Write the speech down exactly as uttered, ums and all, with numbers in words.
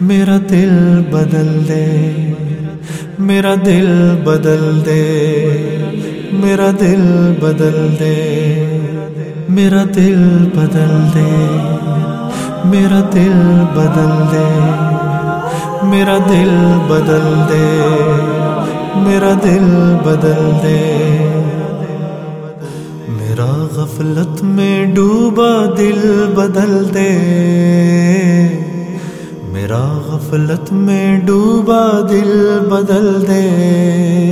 मेरा दिल बदल दे, मेरा दिल बदल दे, मेरा दिल बदल दे, मेरा दिल बदल दे, मेरा दिल बदल दे, मेरा दिल बदल दे, मेरा दिल बदल दे। मेरा गफलत में डूबा दिल बदल दे, मेरा गफलत में डूबा दिल बदल दे।